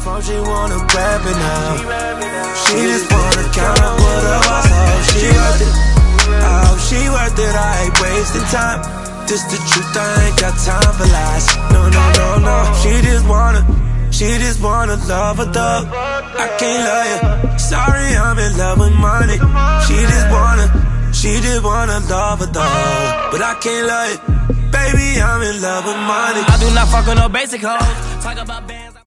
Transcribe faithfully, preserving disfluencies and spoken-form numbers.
phone, she wanna grab it now. She just wanna count up what her hustle. She worth it, oh, she worth it. I ain't wasting time. This the truth, I ain't got time for lies. No, no, no, no. She just wanna, she just wanna love a thug. I can't love you. Sorry, I'm in love with money. She just wanna, she just wanna love a thug, but I can't love it. Baby, I'm in love with money. I do not fuck with no basic hoes. Talk about bands.